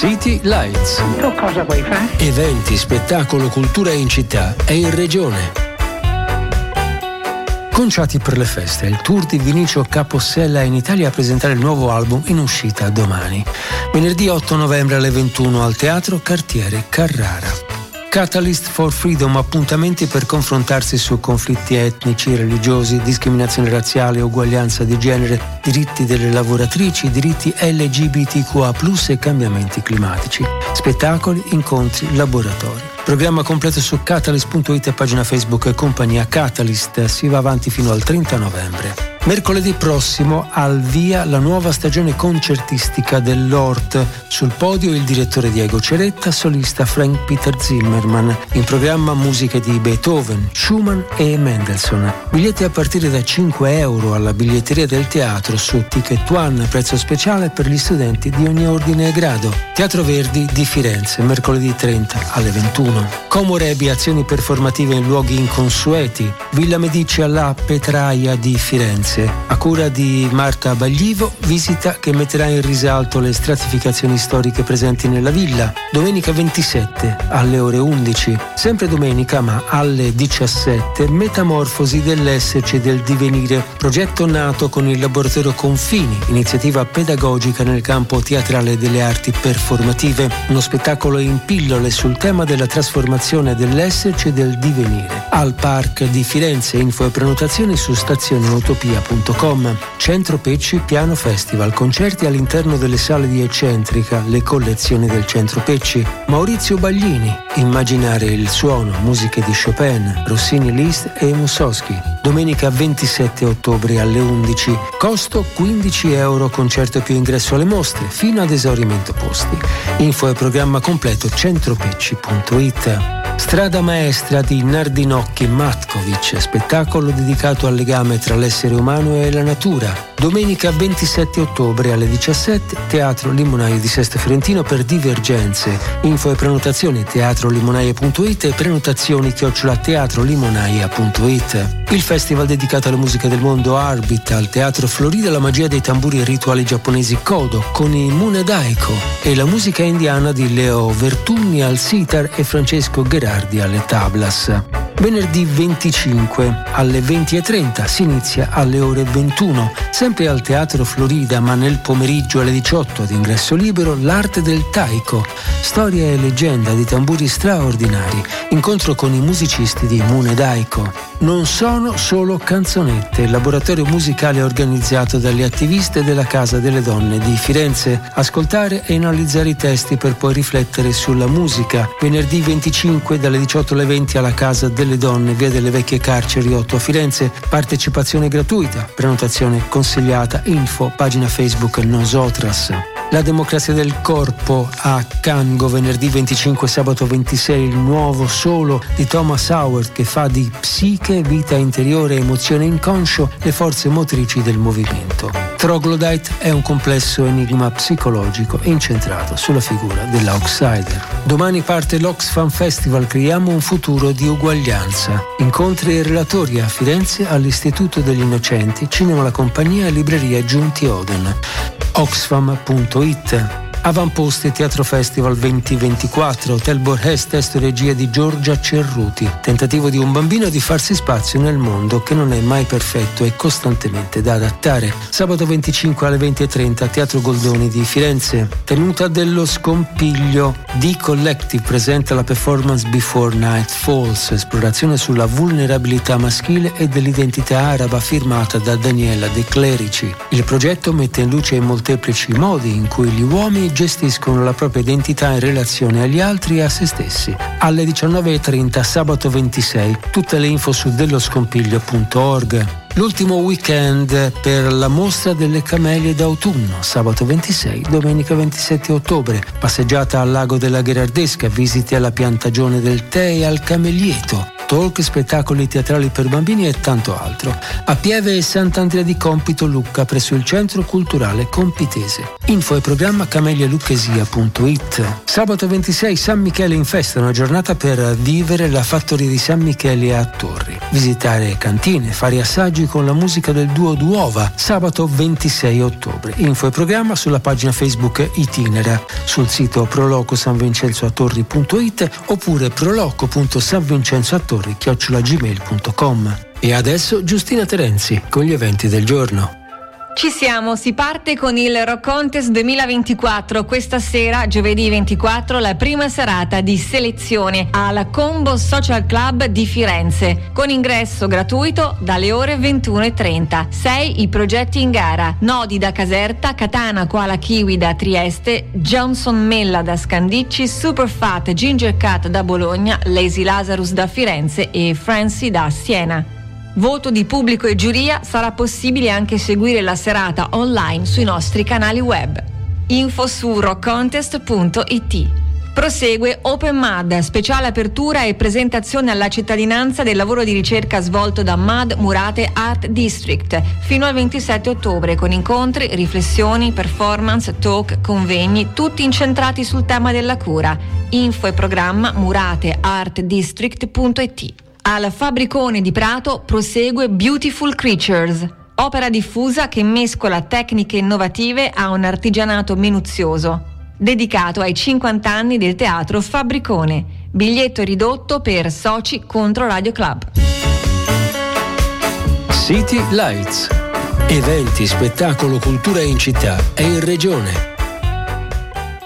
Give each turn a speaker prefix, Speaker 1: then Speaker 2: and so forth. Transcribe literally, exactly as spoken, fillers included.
Speaker 1: City Lights.
Speaker 2: Tu cosa vuoi fare?
Speaker 1: Eventi, spettacolo, cultura in città e in regione. Conciati per le feste, il tour di Vinicio Capossela in Italia a presentare il nuovo album in uscita domani. Venerdì otto novembre alle ventuno al Teatro Cartiere Carrara. Catalyst for Freedom, appuntamenti per confrontarsi su conflitti etnici, religiosi, discriminazione razziale, uguaglianza di genere, diritti delle lavoratrici, diritti L G B T Q A plus e cambiamenti climatici. Spettacoli, incontri, laboratori. Programma completo su catalyst punto it e pagina Facebook e compagnia Catalyst. Si va avanti fino al trenta novembre. Mercoledì prossimo al via la nuova stagione concertistica dell'O R T. Sul podio il direttore Diego Ceretta, solista Frank Peter Zimmermann. In programma musiche di Beethoven, Schumann e Mendelssohn. Biglietti a partire da cinque euro alla biglietteria del teatro su Ticket One, prezzo speciale per gli studenti di ogni ordine e grado. Teatro Verdi di Firenze, mercoledì trenta alle ventuno. Como Rebi, azioni performative in luoghi inconsueti. Villa Medici alla Petraia di Firenze. A cura di Marta Baglivo, visita che metterà in risalto le stratificazioni storiche presenti nella villa. Domenica ventisette alle ore undici. Sempre domenica, ma alle diciassette, Metamorfosi dell'esserci e del divenire. Progetto nato con il Laboratorio Confini, iniziativa pedagogica nel campo teatrale delle arti performative. Uno spettacolo in pillole sul tema della trasformazione dell'esserci e del divenire. Al Park di Firenze, info e prenotazioni su stazione utopia punto com. Centro Pecci Piano Festival, concerti all'interno delle sale di Eccentrica, le collezioni del Centro Pecci. Maurizio Baglini, Immaginare il suono, musiche di Chopin, Rossini, Liszt e Mussowski. Domenica ventisette ottobre alle undici. Costo quindici euro, concerto più ingresso alle mostre, fino ad esaurimento posti. Info e programma completo centropecci punto it. Strada maestra di Nardinocchi Matkovic, spettacolo dedicato al legame tra l'essere umano e la natura. Domenica ventisette ottobre alle diciassette, Teatro Limonaio di Sesto Fiorentino per Divergenze. Info e prenotazioni teatro limonaia punto it e prenotazioni chiocciola teatro limonaia punto it. Il festival dedicato alla musica del mondo Arbit al Teatro Florida, la magia dei tamburi e rituali giapponesi Kodo con i Mune Daiko e la musica indiana di Leo Vertugni al sitar e Francesco Gherardi alle tablas. Venerdì venticinque alle venti e trenta si inizia alle ore ventuno, sempre al Teatro Florida, ma nel pomeriggio alle diciotto ad ingresso libero, l'arte del taiko, storia e leggenda di tamburi straordinari, incontro con i musicisti di Mune Daiko. Non sono solo canzonette, il laboratorio musicale organizzato dalle attiviste della Casa delle Donne di Firenze. Ascoltare e analizzare i testi per poi riflettere sulla musica. Venerdì venticinque dalle diciotto alle venti alla Casa delle Donne, via delle Vecchie Carceri otto a Firenze. Partecipazione gratuita, prenotazione consigliata, info, pagina Facebook Nosotras. La democrazia del corpo a Cango, venerdì venticinque, sabato ventisei, il nuovo solo di Thomas Howard che fa di psiche, vita interiore, emozione inconscio le forze motrici del movimento. Troglodyte è un complesso enigma psicologico incentrato sulla figura dell'outsider. Domani parte l'Oxfam Festival, creiamo un futuro di uguaglianza. Incontri e relatori a Firenze all'Istituto degli Innocenti, Cinema La Compagnia e Libreria Giunti Oden. Oxfam punto it. Avamposti Teatro Festival venti ventiquattro, Hotel Borghese, testo e regia di Giorgia Cerruti. Tentativo di un bambino di farsi spazio nel mondo che non è mai perfetto e costantemente da adattare. Sabato venticinque alle venti e trenta, Teatro Goldoni di Firenze. Tenuta dello Scompiglio. The Collective presenta la performance Before Night Falls, esplorazione sulla vulnerabilità maschile e dell'identità araba firmata da Daniela De Clerici. Il progetto mette in luce i molteplici modi in cui gli uomini gestiscono la propria identità in relazione agli altri e a se stessi. Alle diciannove e trenta, sabato ventisei, tutte le info su delloscompiglio punto org. L'ultimo weekend per la mostra delle camelie d'autunno, sabato ventisei, domenica ventisette ottobre, passeggiata al lago della Gherardesca, visite alla piantagione del tè e al camelieto, talk, spettacoli teatrali per bambini e tanto altro. A Pieve e Sant'Andrea di Compito Lucca, presso il Centro Culturale Compitese. Info e programma camelia lucchesia punto it. Sabato ventisei San Michele in festa, una giornata per vivere la fattoria di San Michele a Torri. Visitare cantine, fare assaggi con la musica del duo Duova, sabato ventisei ottobre. Info e programma sulla pagina Facebook Itinera, sul sito proloco sanvincenzoatorri punto it oppure proloco punto sanvincenzoatorri chiocciola gmail punto com. E adesso Giustina Terenzi con gli eventi del giorno.
Speaker 2: Ci siamo, si parte con il Rock Contest duemilaventiquattro. Questa sera, giovedì ventiquattro, la prima serata di selezione alla Combo Social Club di Firenze, con ingresso gratuito dalle ore ventuno e trenta. sei i progetti in gara: Nodi da Caserta, Katana Koala Kiwi da Trieste, Johnson Mella da Scandicci, Superfat Ginger Cat da Bologna, Lazy Lazarus da Firenze e Francie da Siena. Voto di pubblico e giuria, sarà possibile anche seguire la serata online sui nostri canali web. Info su rock contest punto it. Prosegue Open M A D, speciale apertura e presentazione alla cittadinanza del lavoro di ricerca svolto da M A D Murate Art District fino al ventisette ottobre, con incontri, riflessioni, performance, talk, convegni, tutti incentrati sul tema della cura. Info e programma murate art district punto it. Al Fabbricone di Prato prosegue Beautiful Creatures, opera diffusa che mescola tecniche innovative a un artigianato minuzioso, dedicato ai cinquanta anni del teatro Fabbricone. Biglietto ridotto per soci contro Radio Club.
Speaker 1: City Lights. Eventi, spettacolo, cultura in città e in regione.